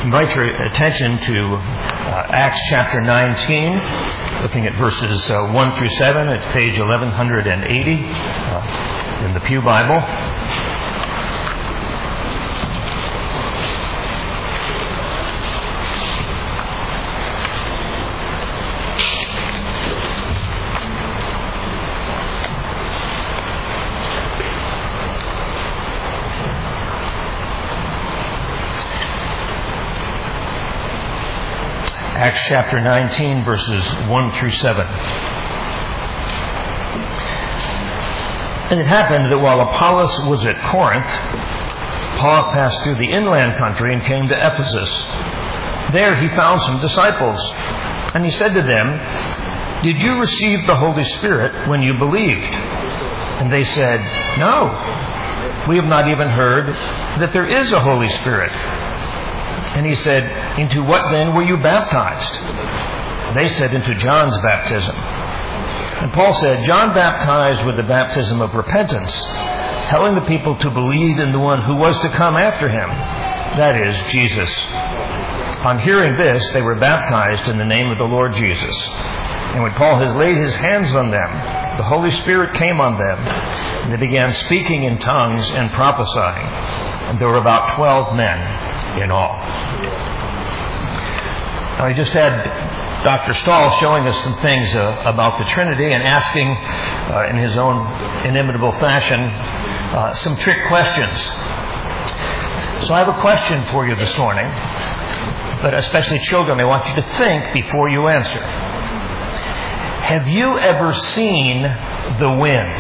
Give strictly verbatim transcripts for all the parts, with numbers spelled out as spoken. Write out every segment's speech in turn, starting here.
invite your attention to uh, Acts chapter nineteen, looking at verses uh, one through seven. It's page eleven eighty uh, in the Pew Bible. Acts chapter nineteen, verses one through seven. And it happened that while Apollos was at Corinth, Paul passed through the inland country and came to Ephesus. There he found some disciples, and he said to them, "Did you receive the Holy Spirit when you believed?" And they said, "No, we have not even heard that there is a Holy Spirit." And he said, "Into what then were you baptized?" They said, "Into John's baptism." And Paul said, "John baptized with the baptism of repentance, telling the people to believe in the one who was to come after him, that is, Jesus." On hearing this, they were baptized in the name of the Lord Jesus. And when Paul has laid his hands on them, the Holy Spirit came on them, and they began speaking in tongues and prophesying. And there were about twelve men in all. Now, I just had Doctor Stahl showing us some things uh, about the Trinity and asking, uh, in his own inimitable fashion, uh, some trick questions. So I have a question for you this morning, but especially children, I want you to think before you answer. Have you ever seen the wind?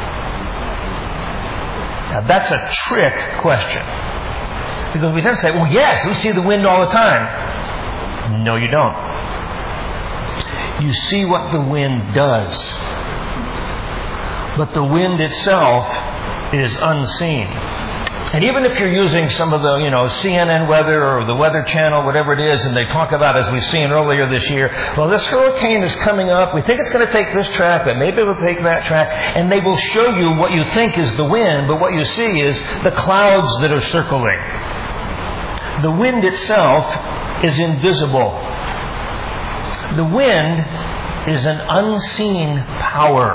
Now, that's a trick question. Because we tend to say, well, yes, we see the wind all the time. No, you don't. You see what the wind does. But the wind itself is unseen. And even if you're using some of the, you know, C N N weather or the Weather Channel, whatever it is, and they talk about, as we've seen earlier this year, well, this hurricane is coming up. We think it's going to take this track, but maybe it will take that track. And they will show you what you think is the wind, but what you see is the clouds that are circling. The wind itself is invisible. The wind is an unseen power.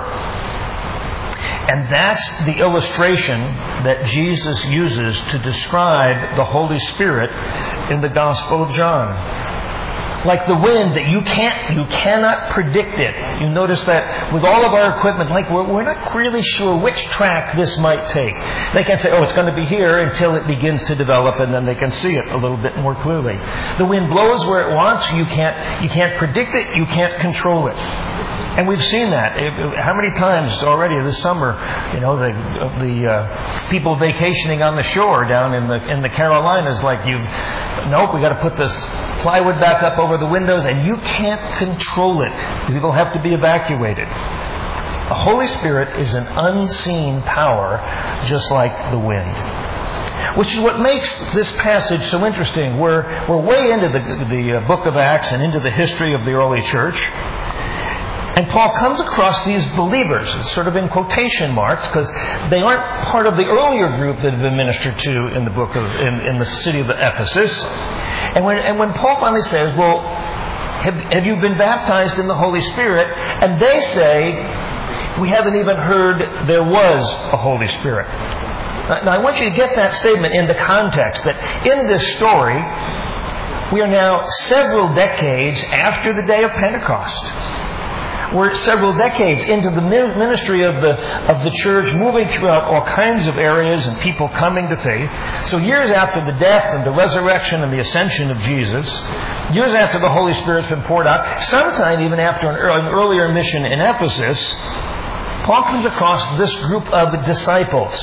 And that's the illustration that Jesus uses to describe the Holy Spirit in the Gospel of John. Like the wind that you can't, you cannot predict it. You notice that with all of our equipment, like we're, we're not really sure which track this might take. They can say, oh, it's going to be here until it begins to develop, and then they can see it a little bit more clearly. The wind blows where it wants. You can't, you can't predict it. You can't control it. And we've seen that. How many times already this summer, you know, the the uh, people vacationing on the shore down in the in the Carolinas, like you, nope, we got to put this plywood back up over the windows, and you can't control it. People have to be evacuated. The Holy Spirit is an unseen power, just like the wind. Which is what makes this passage so interesting. We're we're way into the the book of Acts and into the history of the early church. And Paul comes across these believers, sort of in quotation marks, because they aren't part of the earlier group that have been ministered to in the book of in, in the city of Ephesus. And when and when Paul finally says, "Well, have have you been baptized in the Holy Spirit?" and they say, "We haven't even heard there was a Holy Spirit." Now, I want you to get that statement in the context that in this story, we are now several decades after the day of Pentecost. We're several decades into the ministry of the of the church, moving throughout all kinds of areas and people coming to faith. So years after the death and the resurrection and the ascension of Jesus, years after the Holy Spirit's been poured out, sometime even after an, early, an earlier mission in Ephesus, Paul comes across this group of disciples.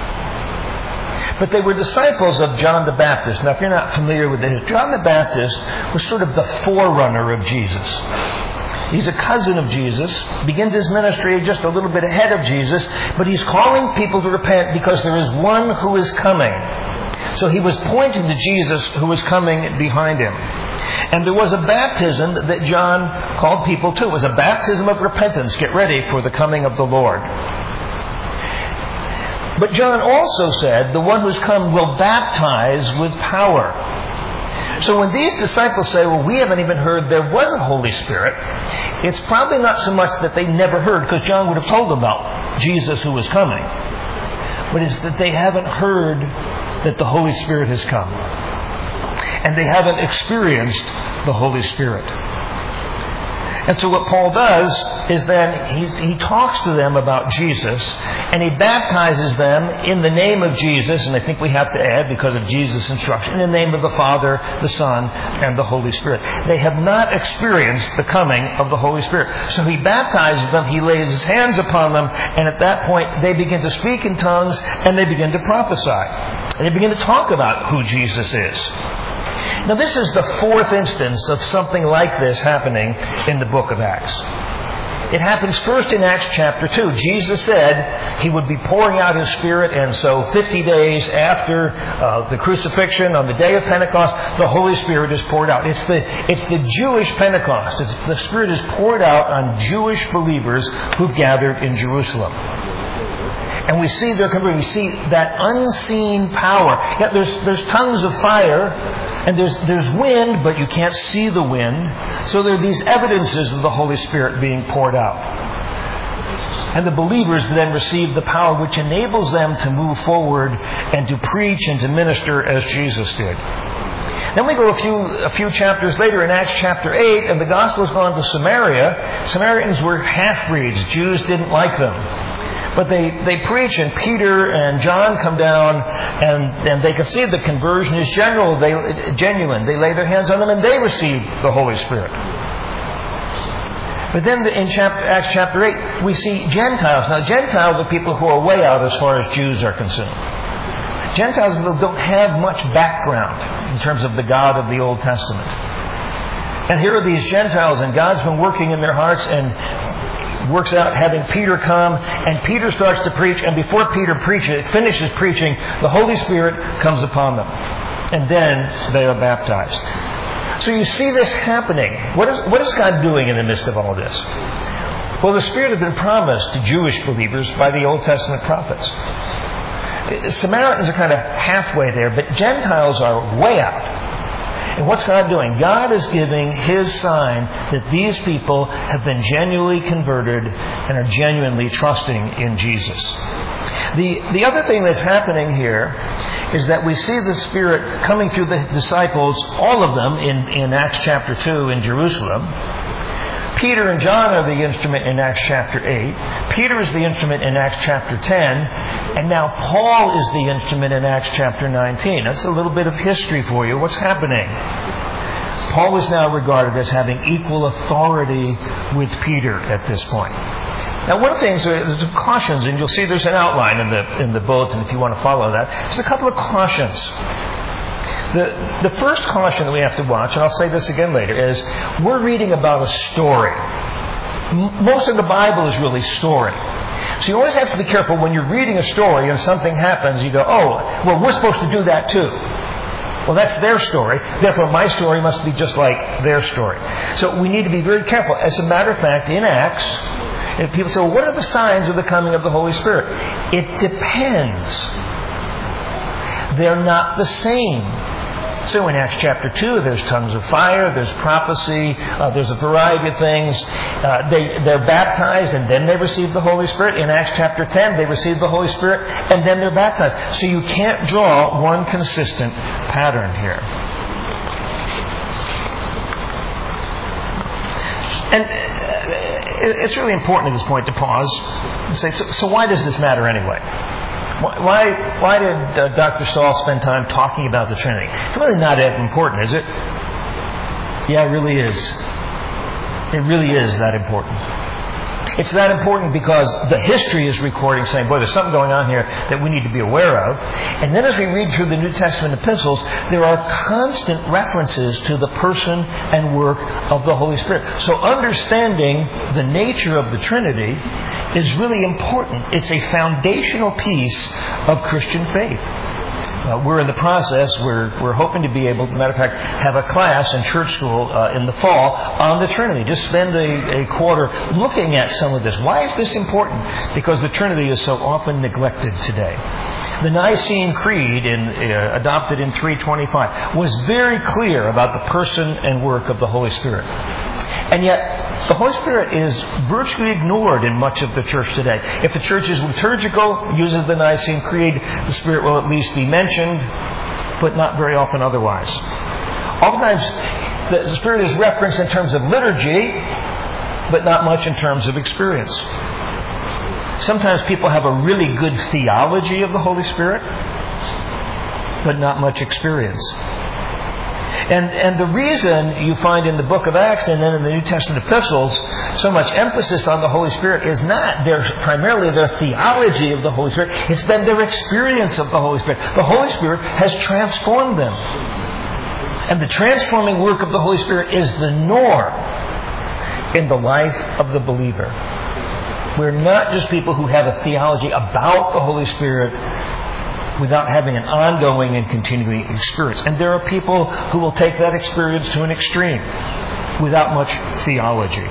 But they were disciples of John the Baptist. Now, if you're not familiar with this, John the Baptist was sort of the forerunner of Jesus. He's a cousin of Jesus, begins his ministry just a little bit ahead of Jesus, but he's calling people to repent because there is one who is coming. So he was pointing to Jesus who was coming behind him. And there was a baptism that John called people to. It was a baptism of repentance. Get ready for the coming of the Lord. But John also said, the one who's come will baptize with power. So when these disciples say, well, we haven't even heard there was a Holy Spirit, it's probably not so much that they never heard, because John would have told them about Jesus who was coming. But it's that they haven't heard that the Holy Spirit has come. And they haven't experienced the Holy Spirit. And so what Paul does is then he, he talks to them about Jesus, and he baptizes them in the name of Jesus, and I think we have to add, because of Jesus' instruction, in the name of the Father, the Son, and the Holy Spirit. They have not experienced the coming of the Holy Spirit. So he baptizes them, he lays his hands upon them, and at that point they begin to speak in tongues, and they begin to prophesy. And they begin to talk about who Jesus is. Now, this is the fourth instance of something like this happening in the book of Acts. It happens first in Acts chapter two. Jesus said He would be pouring out His Spirit, and so fifty days after uh, the crucifixion, on the day of Pentecost, the Holy Spirit is poured out. It's the, it's the Jewish Pentecost. It's, the Spirit is poured out on Jewish believers who've gathered in Jerusalem. And we see their conversion. We see that unseen power. Yeah, there's, there's tongues of fire, and there's, there's wind, but you can't see the wind. So there are these evidences of the Holy Spirit being poured out. And the believers then receive the power which enables them to move forward and to preach and to minister as Jesus did. Then we go a few a few chapters later in Acts chapter eight, and the gospel has gone to Samaria. Samaritans were half-breeds. Jews didn't like them. But they, they preach, and Peter and John come down, and, and they can see the conversion is general, they, genuine. They lay their hands on them, and they receive the Holy Spirit. But then in chapter, Acts chapter eight, we see Gentiles. Now, Gentiles are people who are way out as far as Jews are concerned. Gentiles don't have much background in terms of the God of the Old Testament. And here are these Gentiles, and God's been working in their hearts, and works out having Peter come, and Peter starts to preach, and before Peter preaches, finishes preaching, the Holy Spirit comes upon them. And then they are baptized. So you see this happening. What is, what is God doing in the midst of all this? Well, the Spirit had been promised to Jewish believers by the Old Testament prophets. Samaritans are kind of halfway there, but Gentiles are way out. And what's God doing? God is giving His sign that these people have been genuinely converted and are genuinely trusting in Jesus. The, the other thing that's happening here is that we see the Spirit coming through the disciples, all of them, in, in Acts chapter two in Jerusalem. Peter and John are the instrument in Acts chapter eight. Peter is the instrument in Acts chapter ten. And now Paul is the instrument in Acts chapter nineteen. That's a little bit of history for you. What's happening? Paul is now regarded as having equal authority with Peter at this point. Now, one of the things, there's some cautions, and you'll see there's an outline in the, in the bulletin if you want to follow that. There's a couple of cautions. The, the first caution that we have to watch, and I'll say this again later, is we're reading about a story. M- most of the Bible is really story. So you always have to be careful when you're reading a story and something happens, you go, oh, well, we're supposed to do that too. Well, that's their story. Therefore, my story must be just like their story. So we need to be very careful. As a matter of fact, in Acts, if people say, well, what are the signs of the coming of the Holy Spirit? It depends. They're not the same. So in Acts chapter two, there's tongues of fire, there's prophecy, uh, there's a variety of things. Uh, they, they're baptized and then they receive the Holy Spirit. In Acts chapter ten, they receive the Holy Spirit and then they're baptized. So you can't draw one consistent pattern here. And it's really important at this point to pause and say, so, so why does this matter anyway? Why, why did uh, Doctor Stahl spend time talking about the Trinity? It's really not that important, is it? Yeah, it really is. It really is that important. It's that important because the history is recording, saying, boy, there's something going on here that we need to be aware of. And then as we read through the New Testament epistles, there are constant references to the person and work of the Holy Spirit. So understanding the nature of the Trinity is really important. It's a foundational piece of Christian faith. Uh, we're in the process. We're we're hoping to be able, as a matter of fact, have a class in church school uh, in the fall on the Trinity. Just spend a, a quarter looking at some of this. Why is this important? Because the Trinity is so often neglected today. The Nicene Creed, in, uh, adopted in three twenty-five, was very clear about the person and work of the Holy Spirit. And yet, the Holy Spirit is virtually ignored in much of the church today. If the church is liturgical, uses the Nicene Creed, the Spirit will at least be mentioned, but not very often otherwise. Oftentimes, the Spirit is referenced in terms of liturgy, but not much in terms of experience. Sometimes people have a really good theology of the Holy Spirit, but not much experience. And and the reason you find in the book of Acts and then in the New Testament epistles so much emphasis on the Holy Spirit is not their primarily their theology of the Holy Spirit. It's been their experience of the Holy Spirit. The Holy Spirit has transformed them. And the transforming work of the Holy Spirit is the norm in the life of the believer. We're not just people who have a theology about the Holy Spirit without having an ongoing and continuing experience. And there are people who will take that experience to an extreme without much theology.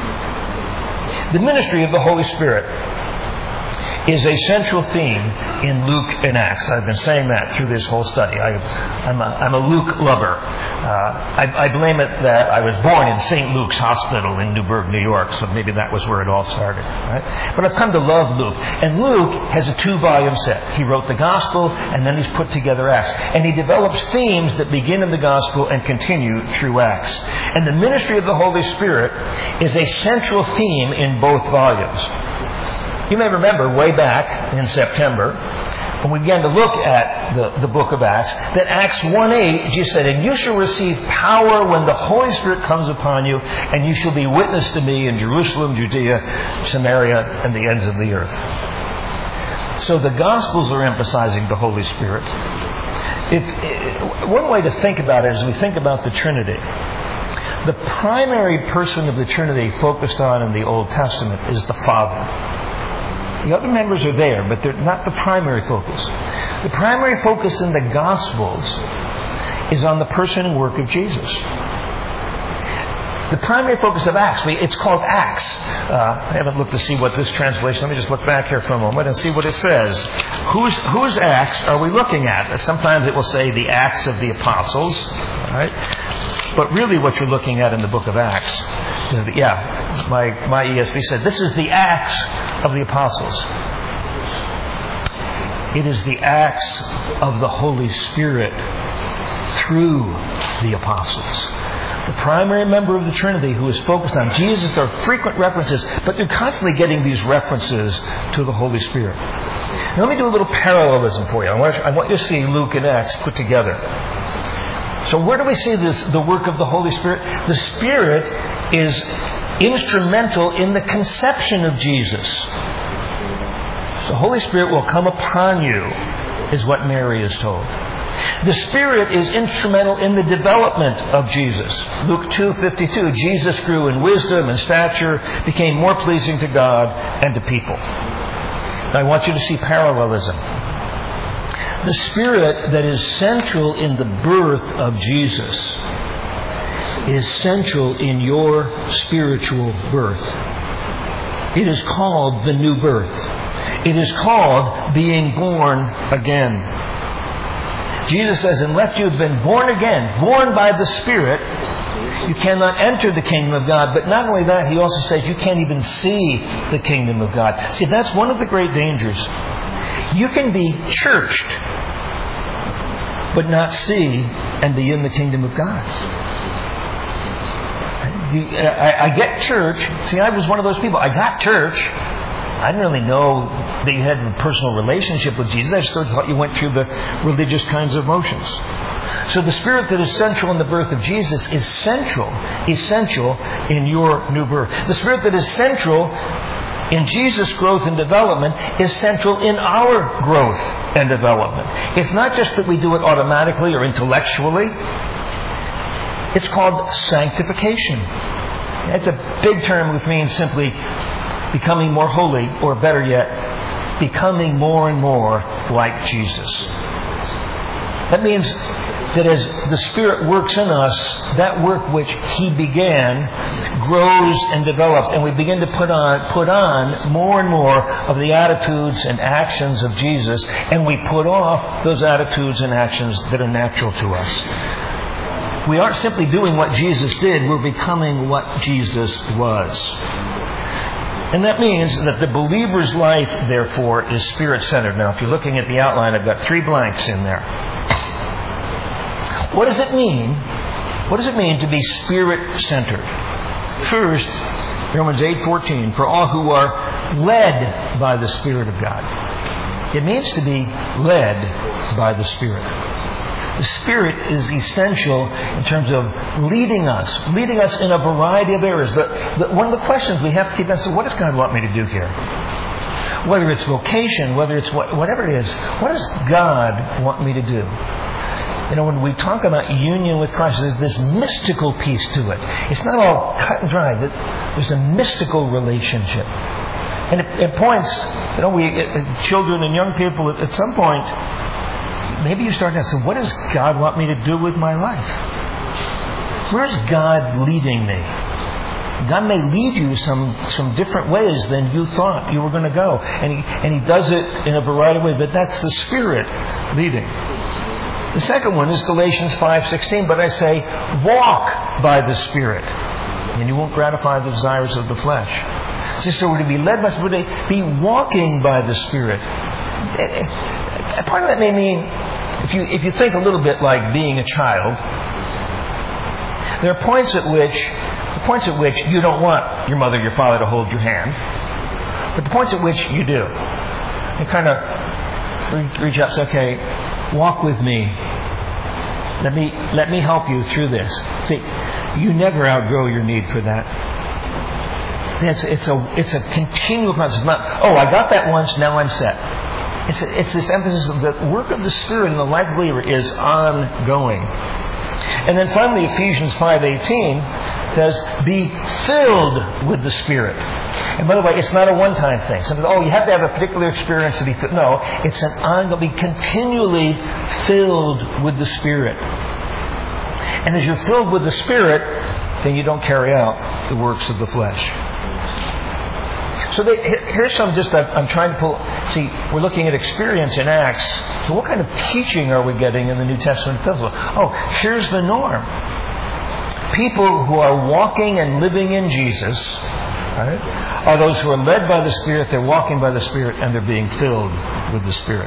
The ministry of the Holy Spirit is a central theme in Luke and Acts. I've been saying that through this whole study. I, I'm, a, I'm a Luke lover. Uh, I, I blame it that I was born in Saint Luke's Hospital in Newburgh, New York, so maybe that was where it all started. Right? But I've come to love Luke. And Luke has a two-volume set. He wrote the Gospel, and then he's put together Acts. And he develops themes that begin in the Gospel and continue through Acts. And the ministry of the Holy Spirit is a central theme in both volumes. You may remember way back in September when we began to look at the, the book of Acts, that Acts one eight, Jesus said, "And you shall receive power when the Holy Spirit comes upon you, and you shall be witness to me in Jerusalem, Judea, Samaria, and the ends of the earth." So the Gospels are emphasizing the Holy Spirit. If, one way to think about it is we think about the Trinity. The primary person of the Trinity focused on in the Old Testament is the Father. The other members are there, but they're not the primary focus. The primary focus in the Gospels is on the person and work of Jesus. The primary focus of Acts, it's called Acts. Uh, I haven't looked to see what this translation, let me just look back here for a moment and see what it says. Whose, whose Acts are we looking at? Sometimes it will say the Acts of the Apostles, right? But really what you're looking at in the book of Acts is the, yeah, my, my E S V said, this is the Acts of the Apostles. It is the Acts of the Holy Spirit through the Apostles. The primary member of the Trinity who is focused on Jesus. There are frequent references, but you're constantly getting these references to the Holy Spirit. Now, let me do a little parallelism for you. I want, I want you to see Luke and Acts put together. So where do we see this, the work of the Holy Spirit? The Spirit is instrumental in the conception of Jesus. The Holy Spirit will come upon you, is what Mary is told. The Spirit is instrumental in the development of Jesus. Luke two fifty-two, Jesus grew in wisdom and stature, became more pleasing to God and to people. Now I want you to see parallelism. The Spirit that is central in the birth of Jesus is central in your spiritual birth. It is called the new birth. It is called being born again. Jesus says, unless you have been born again, born by the Spirit, you cannot enter the kingdom of God. But not only that, he also says you can't even see the kingdom of God. See, that's one of the great dangers. You can be churched, but not see and be in the kingdom of God. You, I, I get church. See, I was one of those people. I got church. I didn't really know that you had a personal relationship with Jesus. I just thought you went through the religious kinds of motions. So the Spirit that is central in the birth of Jesus is central, essential in your new birth. The Spirit that is central in Jesus' growth and development is central in our growth and development. It's not just that we do it automatically or intellectually. It's called sanctification. It's a big term which means simply becoming more holy, or better yet, becoming more and more like Jesus. That means that as the Spirit works in us, that work which He began grows and develops, and we begin to put on put on more and more of the attitudes and actions of Jesus, and we put off those attitudes and actions that are natural to us. We aren't simply doing what Jesus did, we're becoming what Jesus was. And that means that the believer's life, therefore, is Spirit-centered. Now, if you're looking at the outline, I've got three blanks in there. What does it mean? What does it mean to be Spirit-centered? First, Romans eight fourteen, for all who are led by the Spirit of God. It means to be led by the Spirit. The Spirit is essential in terms of leading us, leading us in a variety of areas. The, the, one of the questions we have to keep asking, what does God want me to do here? Whether it's vocation, whether it's what, whatever it is, what does God want me to do? You know, when we talk about union with Christ, there's this mystical piece to it. It's not all cut and dry. There's a mystical relationship. And at, at points, you know, we, children and young people, at, at some point, maybe you start to ask, what does God want me to do with my life? Where's God leading me? God may lead you some, some different ways than you thought you were going to go. And he, and He does it in a variety of ways, but that's the Spirit leading. The second one is Galatians five sixteen, but I say, walk by the Spirit, and you won't gratify the desires of the flesh. So we're to be led by the Spirit, be walking by the Spirit. Part of that may mean, if you if you think a little bit like being a child, there are points at which the points at which you don't want your mother, your father to hold your hand, but the points at which you do. You kind of reach out and say, okay, walk with me. Let me let me help you through this. See, you never outgrow your need for that. See, it's it's a it's a continual process. It's not, oh, I got that once, now I'm set. It's a, it's this emphasis of the work of the Spirit in the life of the believer is ongoing. And then finally, Ephesians five eighteen says, be filled with the Spirit. And by the way, it's not a one-time thing. Something, oh, you have to have a particular experience to be filled. No, it's an ongoing, be continually filled with the Spirit. And as you're filled with the Spirit, then you don't carry out the works of the flesh. So they, here's some just, I'm trying to pull, see, we're looking at experience in Acts. So what kind of teaching are we getting in the New Testament epistles? Oh, here's the norm. People who are walking and living in Jesus, right, are those who are led by the Spirit, they're walking by the Spirit, and they're being filled with the Spirit.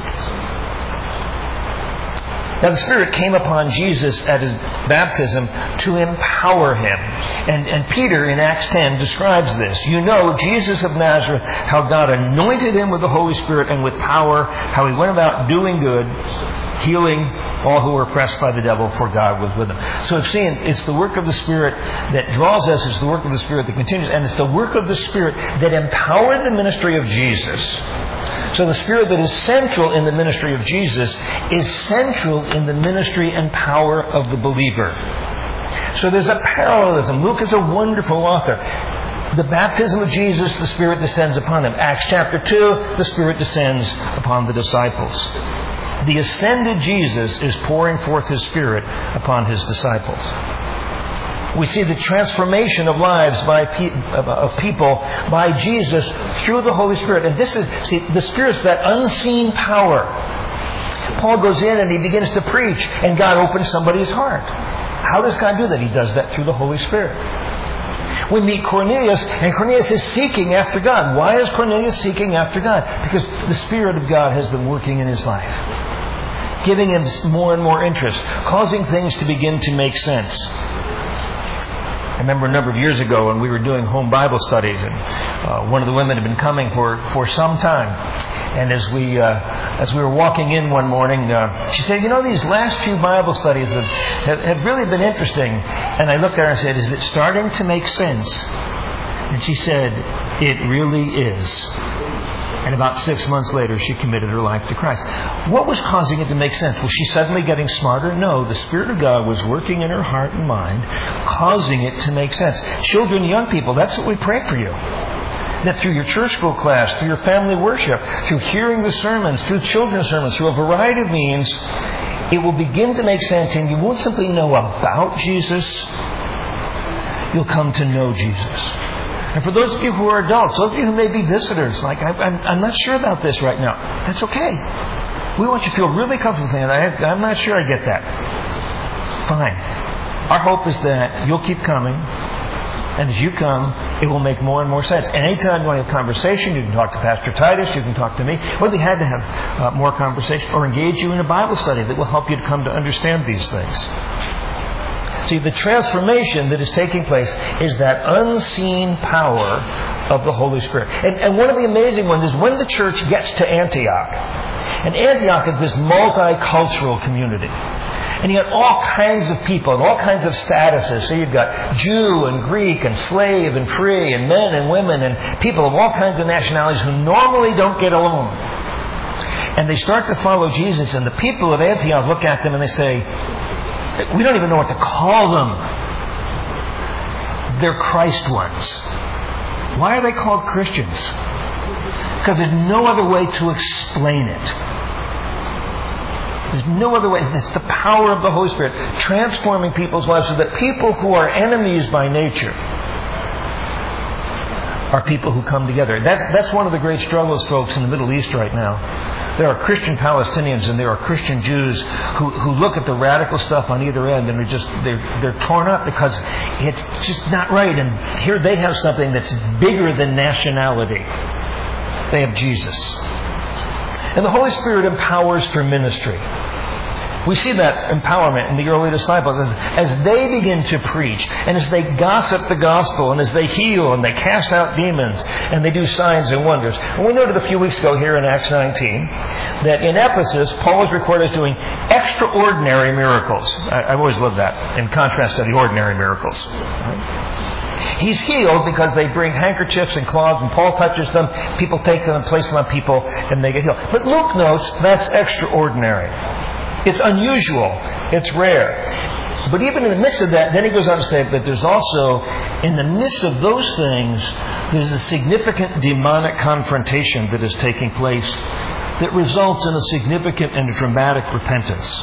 Now the Spirit came upon Jesus at His baptism to empower Him. And, and Peter in Acts ten describes this. You know, Jesus of Nazareth, how God anointed Him with the Holy Spirit and with power, how He went about doing good, healing all who were oppressed by the devil, for God was with Him. So it's seen, it's the work of the Spirit that draws us, it's the work of the Spirit that continues, and it's the work of the Spirit that empowered the ministry of Jesus. So the Spirit that is central in the ministry of Jesus is central in the ministry and power of the believer. So there's a parallelism. Luke is a wonderful author. The baptism of Jesus, the Spirit descends upon Him. Acts chapter two, the Spirit descends upon the disciples. The ascended Jesus is pouring forth His Spirit upon His disciples. We see the transformation of lives by pe- of people by Jesus through the Holy Spirit. And this is, see, the Spirit's that unseen power. Paul goes in and he begins to preach, and God opens somebody's heart. How does God do that? He does that through the Holy Spirit. We meet Cornelius, and Cornelius is seeking after God. Why is Cornelius seeking after God? Because the Spirit of God has been working in his life, giving him more and more interest, causing things to begin to make sense. I remember a number of years ago when we were doing home Bible studies, and uh, one of the women had been coming for, for some time. And as we uh, as we were walking in one morning, uh, she said, "You know, these last few Bible studies have, have, have really been interesting." And I looked at her and said, "Is it starting to make sense?" And she said, "It really is." And about six months later, she committed her life to Christ. What was causing it to make sense? Was she suddenly getting smarter? No, the Spirit of God was working in her heart and mind, causing it to make sense. Children, young people, that's what we pray for you. That through your church school class, through your family worship, through hearing the sermons, through children's sermons, through a variety of means, it will begin to make sense, and you won't simply know about Jesus, you'll come to know Jesus. And for those of you who are adults, those of you who may be visitors, like, I, I'm, I'm not sure about this right now, that's okay. We want you to feel really comfortable saying, I, I'm not sure I get that. Fine. Our hope is that you'll keep coming, and as you come, it will make more and more sense. And anytime you want to have conversation, you can talk to Pastor Titus, you can talk to me. We'll be glad to have uh, more conversation or engage you in a Bible study that will help you to come to understand these things. See, the transformation that is taking place is that unseen power of the Holy Spirit. And, and one of the amazing ones is when the church gets to Antioch. And Antioch is this multicultural community. And you got all kinds of people and all kinds of statuses. So you've got Jew and Greek and slave and free and men and women and people of all kinds of nationalities who normally don't get along. And they start to follow Jesus, and the people of Antioch look at them and they say, we don't even know what to call them. They're Christ ones. Why are they called Christians? Because there's no other way to explain it. There's no other way. It's the power of the Holy Spirit transforming people's lives so that people who are enemies by nature are people who come together. That's that's one of the great struggles, folks, in the Middle East right now. There are Christian Palestinians and there are Christian Jews who, who look at the radical stuff on either end and they're just they're they're torn up because it's just not right. And here they have something that's bigger than nationality. They have Jesus. And the Holy Spirit empowers for ministry. We see that empowerment in the early disciples as, as they begin to preach and as they gossip the gospel and as they heal and they cast out demons and they do signs and wonders. And we noted a few weeks ago here in Acts nineteen that in Ephesus, Paul is recorded as doing extraordinary miracles. I, I've always loved that in contrast to the ordinary miracles. He's healed because they bring handkerchiefs and cloths and Paul touches them. People take them and place them on people and they get healed. But Luke notes that's extraordinary. It's unusual. It's rare. But even in the midst of that, then he goes on to say that there's also, in the midst of those things, there's a significant demonic confrontation that is taking place that results in a significant and dramatic repentance.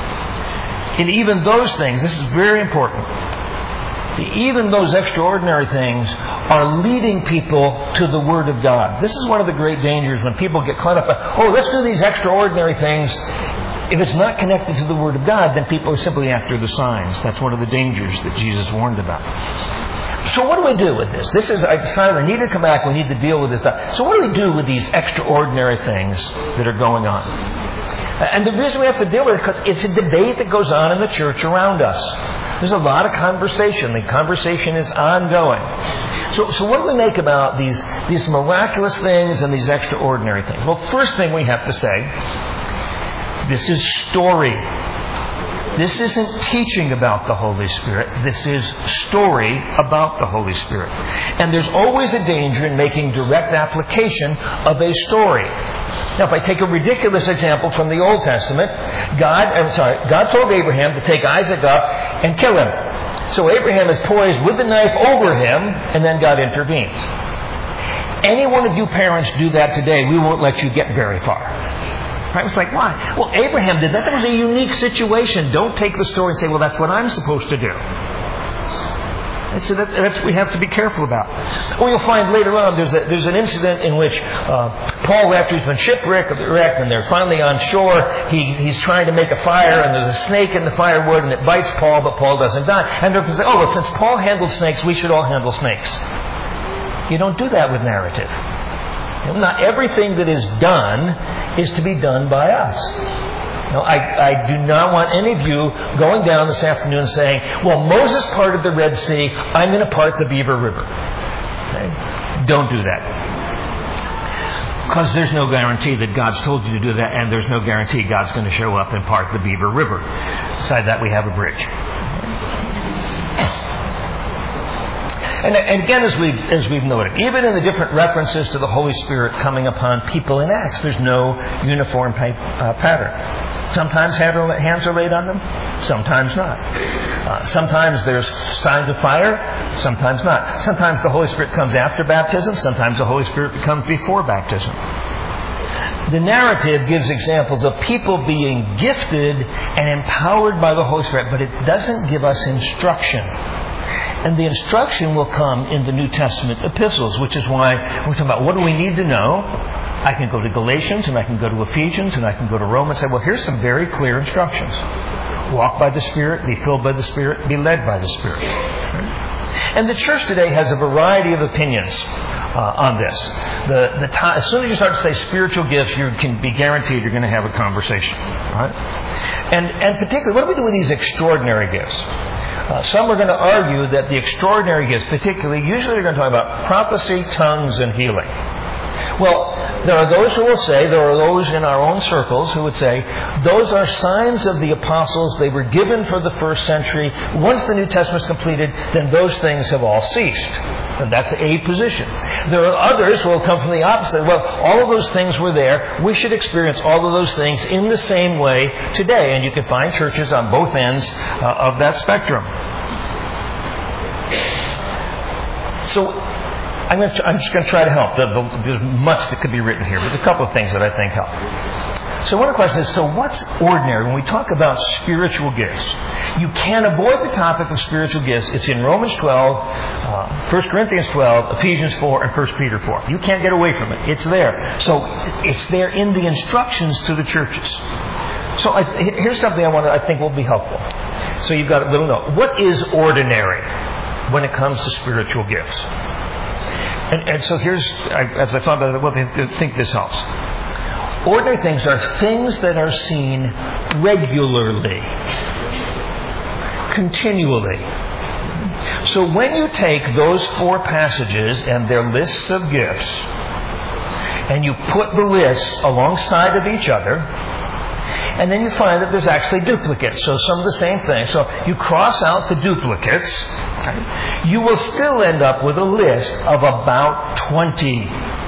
And even those things, this is very important, even those extraordinary things are leading people to the Word of God. This is one of the great dangers when people get caught up in, oh, let's do these extraordinary things. If it's not connected to the Word of God, then people are simply after the signs. That's one of the dangers that Jesus warned about. So what do we do with this? This is, I decided I need to come back, we need to deal with this stuff. So what do we do with these extraordinary things that are going on? And the reason we have to deal with it is because it's a debate that goes on in the church around us. There's a lot of conversation. The conversation is ongoing. So, so what do we make about these, these miraculous things and these extraordinary things? Well, first thing we have to say, this is story. This isn't teaching about the Holy Spirit. This is story about the Holy Spirit. And there's always a danger in making direct application of a story. Now, if I take a ridiculous example from the Old Testament, God, I'm sorry, God told Abraham to take Isaac up and kill him. So Abraham is poised with the knife over him, and then God intervenes. Any one of you parents do that today, we won't let you get very far. Right? It's like, why? Well, Abraham did that. That was a unique situation. Don't take the story and say, well, that's what I'm supposed to do. And so that, that's what we have to be careful about. Or you'll find later on there's a, there's an incident in which uh, Paul, after he's been shipwrecked, and they're finally on shore, he, he's trying to make a fire, and there's a snake in the firewood, and it bites Paul, but Paul doesn't die. And they're saying, oh, well, since Paul handled snakes, we should all handle snakes. You don't do that with narrative. Not everything that is done is to be done by us. No, I, I do not want any of you going down this afternoon saying, well, Moses parted the Red Sea, I'm going to part the Beaver River. Okay? Don't do that. Because there's no guarantee that God's told you to do that, and there's no guarantee God's going to show up and part the Beaver River. Beside that, we have a bridge. And, and again, as we've, as we've noted, even in the different references to the Holy Spirit coming upon people in Acts, there's no uniform pa- uh, pattern. Sometimes hands are laid on them, sometimes not. Uh, sometimes there's signs of fire, sometimes not. Sometimes the Holy Spirit comes after baptism, sometimes the Holy Spirit comes before baptism. The narrative gives examples of people being gifted and empowered by the Holy Spirit, but it doesn't give us instruction. And the instruction will come in the New Testament epistles, which is why we're talking about what do we need to know. I can go to Galatians, and I can go to Ephesians, and I can go to Romans and say, well, here's some very clear instructions. Walk by the Spirit, be filled by the Spirit, be led by the Spirit. And the church today has a variety of opinions uh, on this. The, the time, as soon as you start to say spiritual gifts, you can be guaranteed you're going to have a conversation. Right? And, and particularly, what do we do with these extraordinary gifts? Uh, some are going to argue that the extraordinary gifts, particularly, usually they're going to talk about prophecy, tongues, and healing. Well, there are those who will say, there are those in our own circles who would say, those are signs of the apostles. They were given for the first century. Once the New Testament is completed, then those things have all ceased. And that's a position. There are others who will come from the opposite. Well, all of those things were there. We should experience all of those things in the same way today. And you can find churches on both ends uh, of that spectrum. So, I'm, going to, I'm just going to try to help. The, the, there's much that could be written here, but there's a couple of things that I think help. So one of the questions is, so what's ordinary? When we talk about spiritual gifts, you can't avoid the topic of spiritual gifts. It's in Romans twelve, uh, First Corinthians twelve, Ephesians four, and First Peter four. You can't get away from it. It's there. So it's there in the instructions to the churches. So I, here's something I want to, I think will be helpful. So you've got a little note. What is ordinary when it comes to spiritual gifts? And, and so here's, I, as I thought about it, well, I think this helps. Ordinary things are things that are seen regularly, continually. So when you take those four passages and their lists of gifts, and you put the lists alongside of each other, and then you find that there's actually duplicates. So some of the same things. So you cross out the duplicates. Okay, you will still end up with a list of about twenty.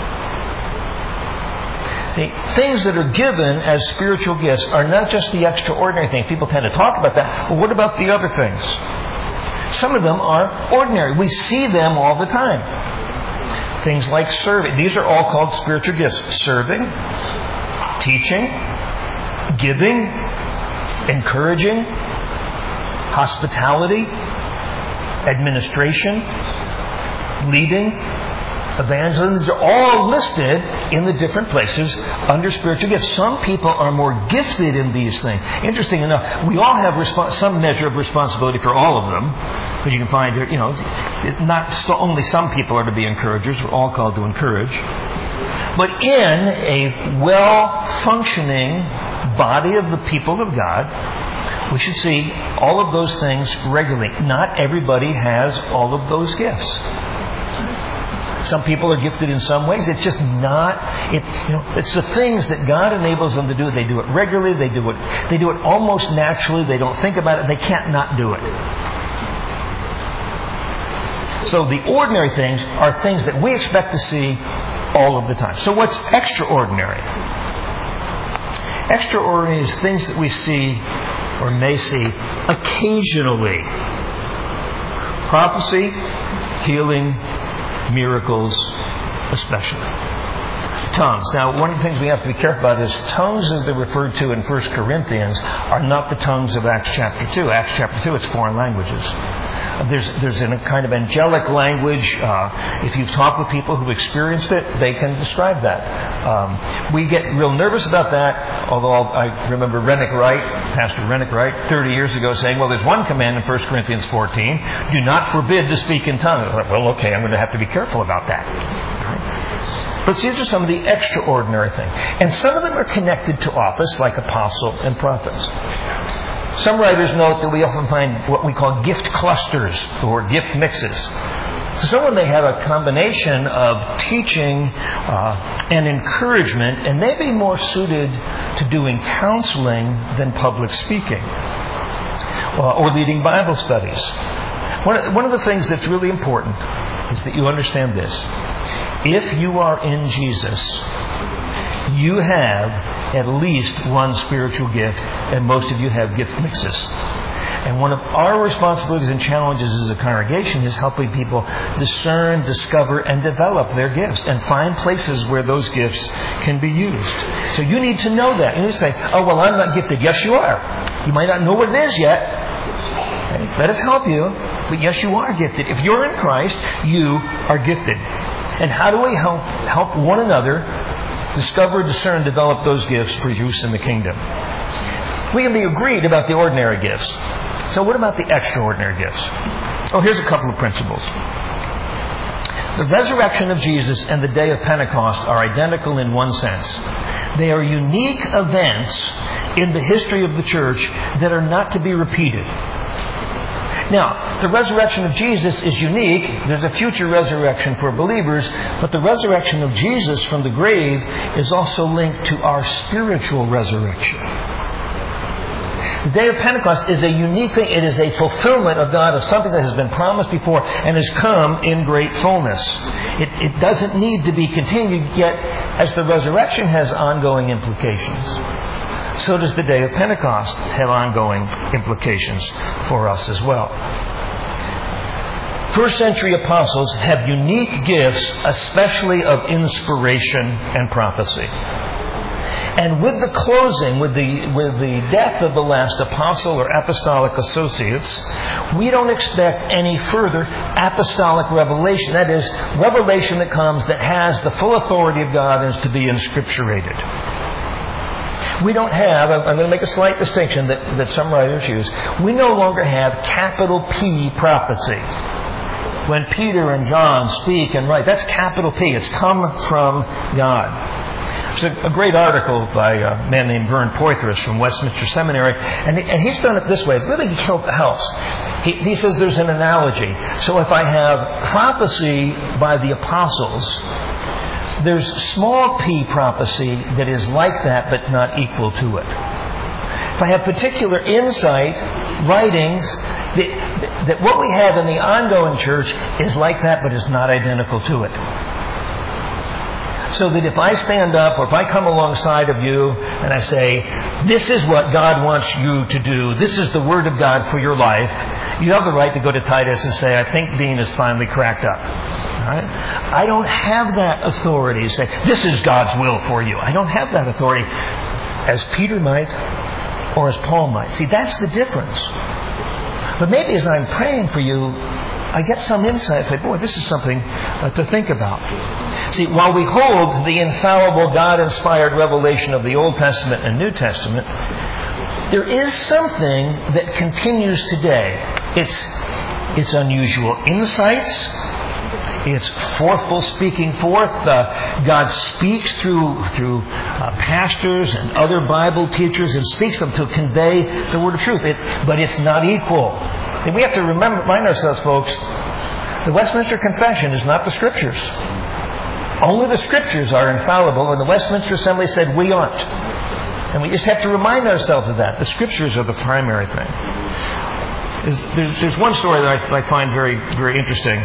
See, things that are given as spiritual gifts are not just the extraordinary thing. People tend to talk about that. Well, what about the other things? Some of them are ordinary. We see them all the time. Things like serving. These are all called spiritual gifts. Serving, teaching, giving, encouraging, hospitality, administration, leading, evangelism. These are all listed in the different places under spiritual gifts. Some people are more gifted in these things. Interesting enough, we all have resp- some measure of responsibility for all of them. But you can find, you know, not so only some people are to be encouragers. We're all called to encourage. But in a well-functioning body of the people of God, we should see all of those things regularly. Not everybody has all of those gifts. Some people are gifted in some ways. It's just not. It, you know, it's the things that God enables them to do. They do it regularly. They do it. They do it almost naturally. They don't think about it. They can't not do it. So the ordinary things are things that we expect to see all of the time. So what's extraordinary? Extraordinary is things that we see or may see occasionally. Prophecy, healing, miracles, especially. Tongues. Now, one of the things we have to be careful about is tongues, as they're referred to in First Corinthians, are not the tongues of Acts chapter two. Acts chapter two, it's foreign languages. There's there's a kind of angelic language. Uh, if you've talked with people who've experienced it, they can describe that. Um, we get real nervous about that, although I remember Rennick Wright, Pastor Rennick Wright, thirty years ago saying, well, there's one command in First Corinthians fourteen, do not forbid to speak in tongues. Well, okay, I'm going to have to be careful about that. But these are some of the extraordinary things. And some of them are connected to office, like apostle and prophets. Some writers note that we often find what we call gift clusters or gift mixes. So someone may have a combination of teaching uh, and encouragement, and may be more suited to doing counseling than public speaking uh, or leading Bible studies. One of, one of the things that's really important is that you understand this. If you are in Jesus, you have at least one spiritual gift, and most of you have gift mixes. And one of our responsibilities and challenges as a congregation is helping people discern, discover, and develop their gifts and find places where those gifts can be used. So you need to know that. You need to say, oh, well, I'm not gifted. Yes, you are. You might not know what it is yet. Okay? Let us help you. But yes, you are gifted. If you're in Christ, you are gifted. And how do we help help one another discover, discern, develop those gifts for use in the kingdom? We can be agreed about the ordinary gifts. So what about the extraordinary gifts? Oh, here's a couple of principles. The resurrection of Jesus and the day of Pentecost are identical in one sense. They are unique events in the history of the church that are not to be repeated. Now, the resurrection of Jesus is unique. There's a future resurrection for believers, but the resurrection of Jesus from the grave is also linked to our spiritual resurrection. The day of Pentecost is a unique thing. It is a fulfillment of God, of something that has been promised before and has come in great fullness. It, it doesn't need to be continued, yet as the resurrection has ongoing implications, so does the day of Pentecost have ongoing implications for us as well. First century apostles have unique gifts, especially of inspiration and prophecy. And with the closing, with the with the death of the last apostle or apostolic associates, we don't expect any further apostolic revelation. That is, revelation that comes that has the full authority of God and is to be inscripturated. We don't have, I'm going to make a slight distinction that, that some writers use, we no longer have capital P prophecy. When Peter and John speak and write, that's capital P. It's come from God. There's a, a great article by a man named Vern Poythress from Westminster Seminary, and, he, and he's done it this way. It really helps. He, he says there's an analogy. So if I have prophecy by the apostles, there's small p prophecy that is like that but not equal to it. If I have particular insight, writings, that, that what we have in the ongoing church is like that but is not identical to it. So that if I stand up or if I come alongside of you and I say, this is what God wants you to do, this is the Word of God for your life, you have the right to go to Titus and say, I think Dean is finally cracked up. All right? I don't have that authority to say, this is God's will for you. I don't have that authority, as Peter might or as Paul might. See, that's the difference. But maybe as I'm praying for you, I get some insight. I say, boy, this is something uh, to think about. See, while we hold the infallible, God-inspired revelation of the Old Testament and New Testament, there is something that continues today. It's, it's unusual insights. It's forthful speaking forth. Uh, God speaks through through uh, pastors and other Bible teachers and speaks them to convey the word of truth. It, but it's not equal. And we have to remember, remind ourselves, folks, the Westminster Confession is not the Scriptures. Only the Scriptures are infallible, and the Westminster Assembly said we aren't. And we just have to remind ourselves of that. The Scriptures are the primary thing. There's, there's, there's one story that I, I find very, very interesting.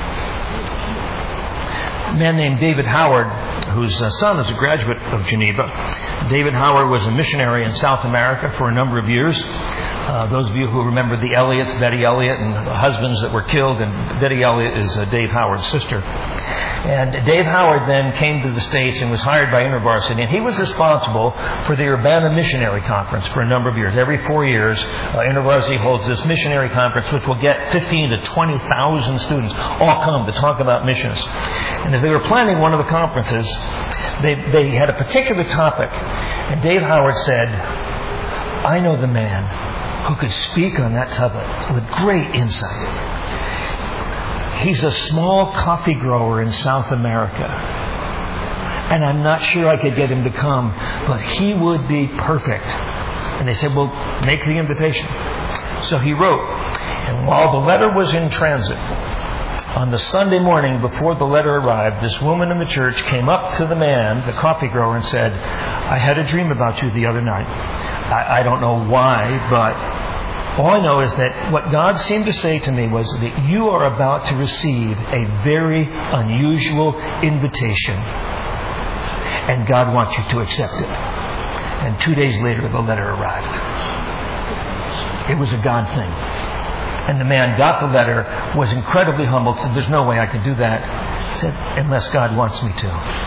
A man named David Howard, whose son is a graduate of Geneva. David Howard was a missionary in South America for a number of years. Uh, those of you who remember the Elliots, Betty Elliott, and the husbands that were killed, and Betty Elliott is uh, Dave Howard's sister. And Dave Howard then came to the States and was hired by InterVarsity, and he was responsible for the Urbana Missionary Conference for a number of years. Every four years, uh, InterVarsity holds this missionary conference, which will get fifteen to twenty thousand students all come to talk about missions. And as they were planning one of the conferences, they, they had a particular topic, and Dave Howard said, I know the man who could speak on that topic with great insight. He's a small coffee grower in South America. And I'm not sure I could get him to come, but he would be perfect. And they said, well, make the invitation. So he wrote. And while the letter was in transit, on the Sunday morning before the letter arrived, this woman in the church came up to the man, the coffee grower, and said, I had a dream about you the other night. I, I don't know why, but all I know is that what God seemed to say to me was that you are about to receive a very unusual invitation, and God wants you to accept it. And two days later, the letter arrived. It was a God thing. And the man got the letter, was incredibly humbled, said, there's no way I could do that. He said, unless God wants me to.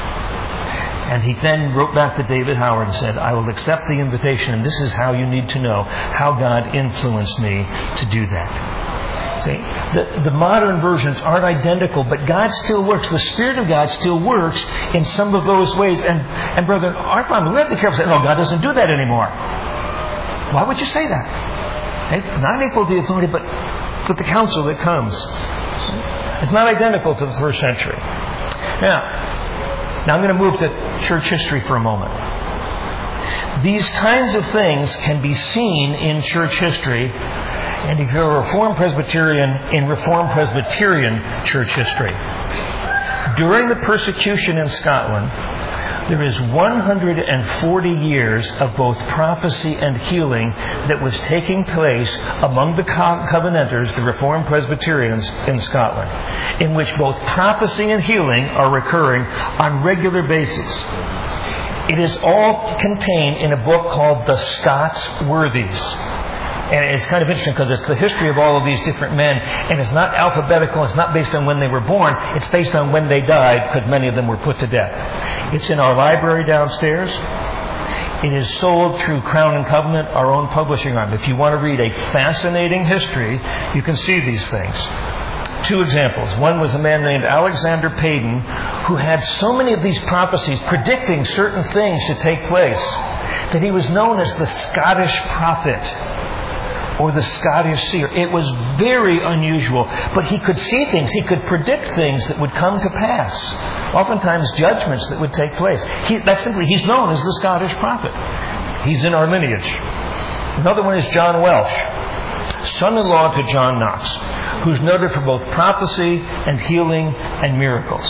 And he then wrote back to David Howard and said, I will accept the invitation, and this is how you need to know how God influenced me to do that. See, the, the modern versions aren't identical, but God still works. The Spirit of God still works in some of those ways. And, and brethren, our problem, we have to be careful saying, no, God doesn't do that anymore. Why would you say that? Okay? Not equal to the authority, but with the counsel that comes. It's not identical to the first century. Now, Now I'm going to move to church history for a moment. These kinds of things can be seen in church history, and if you're a Reformed Presbyterian, in Reformed Presbyterian church history. During the persecution in Scotland, there is one hundred forty years of both prophecy and healing that was taking place among the Covenanters, the Reformed Presbyterians in Scotland, in which both prophecy and healing are recurring on regular basis. It is all contained in a book called The Scots Worthies. And it's kind of interesting because it's the history of all of these different men, and it's not alphabetical, it's not based on when they were born, it's based on when they died, because many of them were put to death. It's in our library downstairs. It is sold through Crown and Covenant, our own publishing arm. If you want to read a fascinating history, you can see these things. Two examples. One was a man named Alexander Payden, who had so many of these prophecies predicting certain things to take place that he was known as the Scottish prophet, or the Scottish seer. It was very unusual, but he could see things, he could predict things that would come to pass. Oftentimes judgments that would take place. He, that's simply, he's known as the Scottish prophet. He's in our lineage. Another one is John Welsh, son-in-law to John Knox, who's noted for both prophecy and healing and miracles.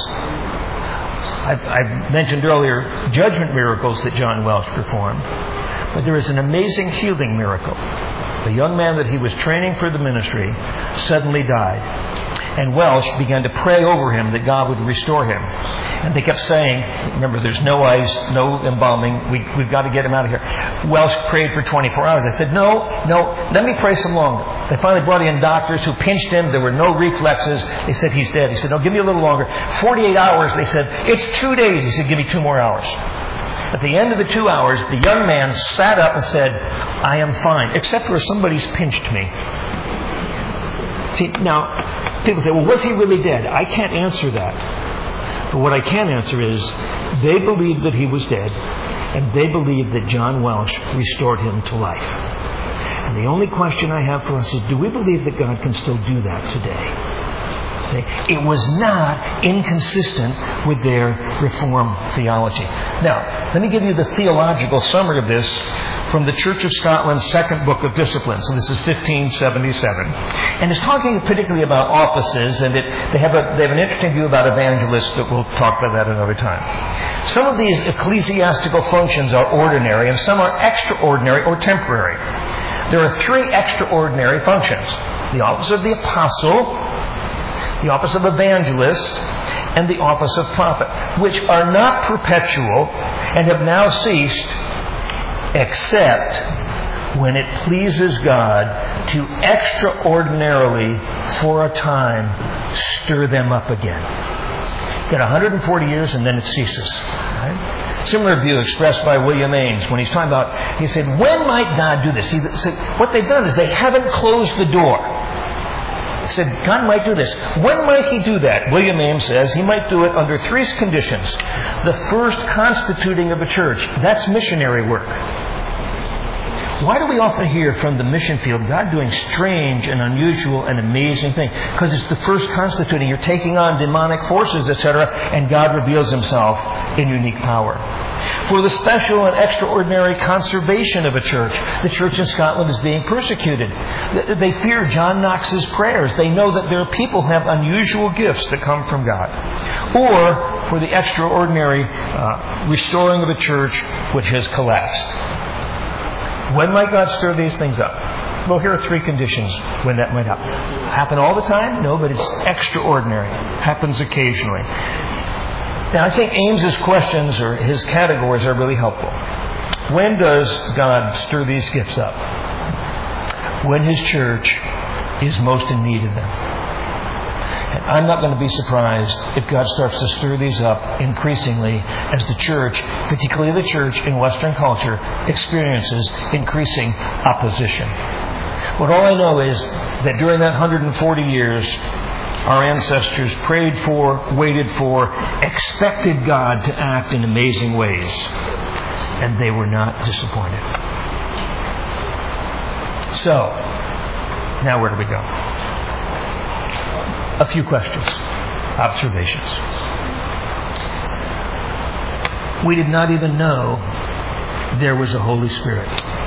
I've, I've mentioned earlier judgment miracles that John Welsh performed, but there is an amazing healing miracle. The young man that he was training for the ministry suddenly died. And Welsh began to pray over him that God would restore him. And they kept saying, remember, there's no ice, no embalming, we, we've got to get him out of here. Welsh prayed for twenty-four hours. I said, no, no, let me pray some longer. They finally brought in doctors who pinched him. There were no reflexes. They said, he's dead. He said, no, give me a little longer. forty-eight hours. They said, it's two days. He said, give me two more hours. At the end of the two hours, the young man sat up and said, I am fine, except for somebody's pinched me. See, now, people say, well, was he really dead? I can't answer that. But what I can answer is, they believed that he was dead, and they believed that John Welsh restored him to life. And the only question I have for us is, do we believe that God can still do that today? It was not inconsistent with their Reformed theology. Now, let me give you the theological summary of this from the Church of Scotland's second book of discipline. So this is fifteen seventy-seven. And it's talking particularly about offices, and it, they, have a, they have an interesting view about evangelists, but we'll talk about that another time. Some of these ecclesiastical functions are ordinary, and some are extraordinary or temporary. There are three extraordinary functions. The office of the apostle, the office of evangelist, and the office of prophet, which are not perpetual and have now ceased, except when it pleases God to extraordinarily, for a time, stir them up again. Get one hundred forty years and then it ceases. Right? Similar view expressed by William Ames when he's talking about, he said, when might God do this? He said, what they've done is they haven't closed the door. He said, God might do this. When might He do that? William Ames says He might do it under three conditions. The first, constituting of a church. That's missionary work. Why do we often hear from the mission field God doing strange and unusual and amazing things? Because it's the first constituting. You're taking on demonic forces, et cetera, and God reveals Himself in unique power. For the special and extraordinary conservation of a church, the church in Scotland is being persecuted. They fear John Knox's prayers. They know that there are people who have unusual gifts that come from God. Or for the extraordinary uh, restoring of a church which has collapsed. When might God stir these things up? Well, here are three conditions when that might happen. Happen all the time? No, but it's extraordinary. Happens occasionally. Now, I think Ames's questions or his categories are really helpful. When does God stir these gifts up? when His church is most in need of them. And I'm not going to be surprised if God starts to stir these up increasingly as the church, particularly the church in Western culture, experiences increasing opposition. But all I know is that during that one hundred forty years, our ancestors prayed for, waited for, expected God to act in amazing ways. And they were not disappointed. So, now where do we go? A few questions, observations. We did not even know there was a Holy Spirit.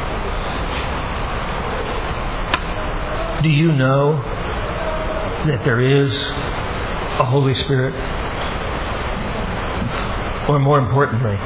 Do you know that there is a Holy Spirit? Or more importantly,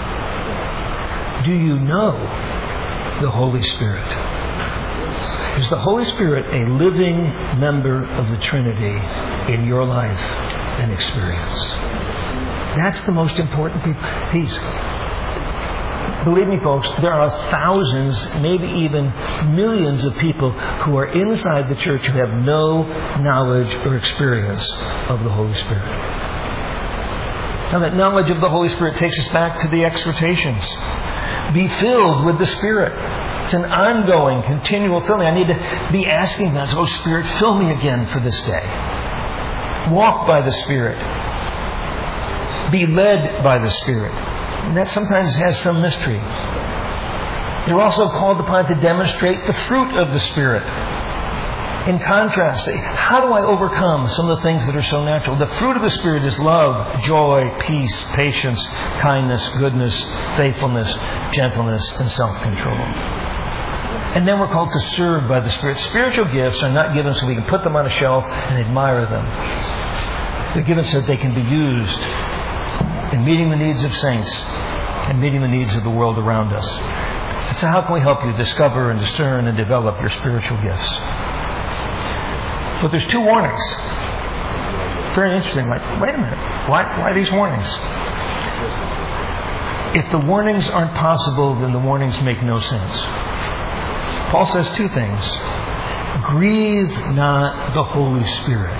do you know the Holy Spirit? Is the Holy Spirit a living member of the Trinity in your life and experience? That's the most important piece. Believe me, folks, there are thousands, maybe even millions of people who are inside the church who have no knowledge or experience of the Holy Spirit. Now, that knowledge of the Holy Spirit takes us back to the exhortations. Be filled with the Spirit. It's an ongoing, continual filling. I need to be asking God, oh, Spirit, fill me again for this day. Walk by the Spirit. Be led by the Spirit. And that sometimes has some mystery. You're also called upon to demonstrate the fruit of the Spirit. In contrast, say, how do I overcome some of the things that are so natural? The fruit of the Spirit is love, joy, peace, patience, kindness, goodness, faithfulness, gentleness, and self-control. And then we're called to serve by the Spirit. Spiritual gifts are not given so we can put them on a shelf and admire them. They're given so that they can be used in meeting the needs of saints and meeting the needs of the world around us. And so how can we help you discover and discern and develop your spiritual gifts? But there's two warnings. Very interesting. Like, wait a minute. Why, why these warnings? If the warnings aren't possible, then the warnings make no sense. Paul says two things. Grieve not the Holy Spirit.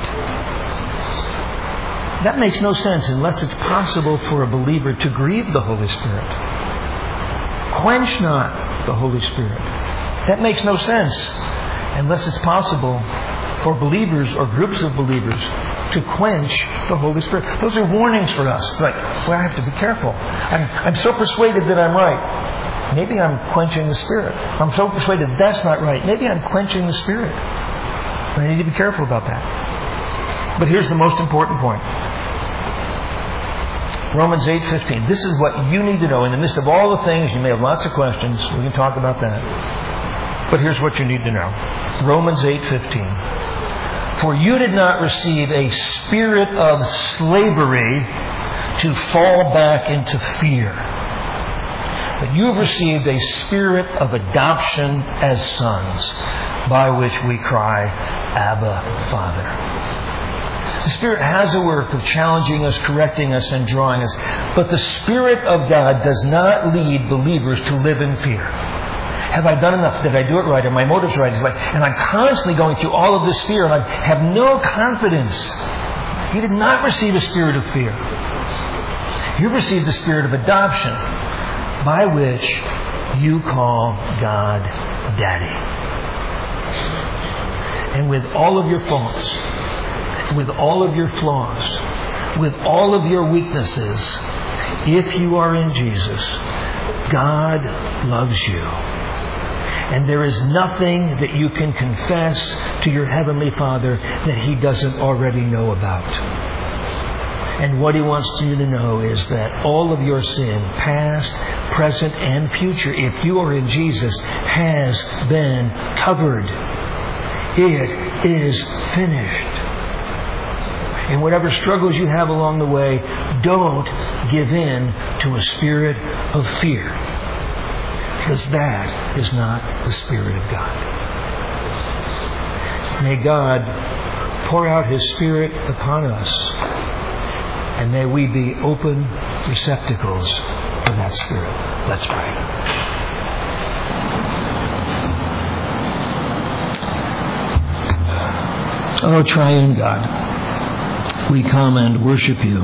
That makes no sense unless it's possible for a believer to grieve the Holy Spirit. Quench not the Holy Spirit. That makes no sense unless it's possible for believers or groups of believers to quench the Holy Spirit. Those are warnings for us. It's like, well, I have to be careful. I'm, I'm so persuaded that I'm right. Maybe I'm quenching the Spirit. I'm so persuaded that's not right. Maybe I'm quenching the Spirit. I need to be careful about that. But here's the most important point. Romans eight fifteen. This is what you need to know. In the midst of all the things, you may have lots of questions. We can talk about that. But here's what you need to know. Romans eight fifteen. For you did not receive a spirit of slavery to fall back into fear, but you have received a spirit of adoption as sons, by which we cry, Abba, Father. The Spirit has a work of challenging us, correcting us, and drawing us. But the Spirit of God does not lead believers to live in fear. Have I done enough? Did I do it right? Are my motives right? And I'm constantly going through all of this fear, and I have no confidence. You did not receive a spirit of fear. You've received the spirit of adoption, by which you call God Daddy. And with all of your faults, with all of your flaws, with all of your weaknesses, if you are in Jesus, God loves you. And there is nothing that you can confess to your Heavenly Father that He doesn't already know about. And what He wants you to know is that all of your sin, past, present, and future, if you are in Jesus, has been covered. It is finished. And whatever struggles you have along the way, don't give in to a spirit of fear. Because that is not the Spirit of God. May God pour out His Spirit upon us. And may we be open receptacles for that Spirit. Let's pray. Oh, triune God, we come and worship you.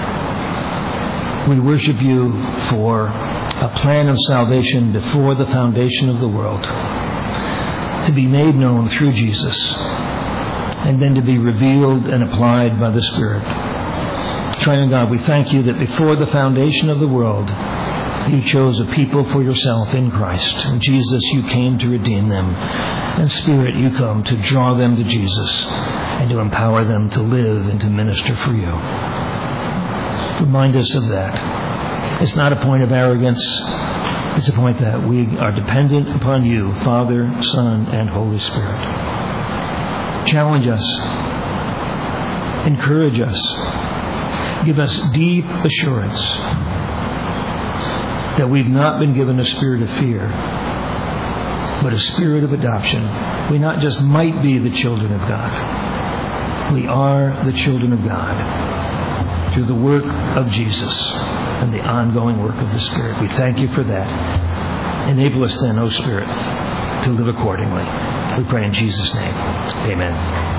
We worship you for a plan of salvation before the foundation of the world, to be made known through Jesus, and then to be revealed and applied by the Spirit. Triune God, we thank you that before the foundation of the world, you chose a people for yourself in Christ. In Jesus, you came to redeem them. And Spirit, you come to draw them to Jesus and to empower them to live and to minister for you. Remind us of that. It's not a point of arrogance. It's a point that we are dependent upon you, Father, Son, and Holy Spirit. Challenge us. Encourage us. Give us deep assurance that we've not been given a spirit of fear, but a spirit of adoption. We not just might be the children of God. We are the children of God through the work of Jesus and the ongoing work of the Spirit. We thank you for that. Enable us then, O Spirit, to live accordingly. We pray in Jesus' name. Amen.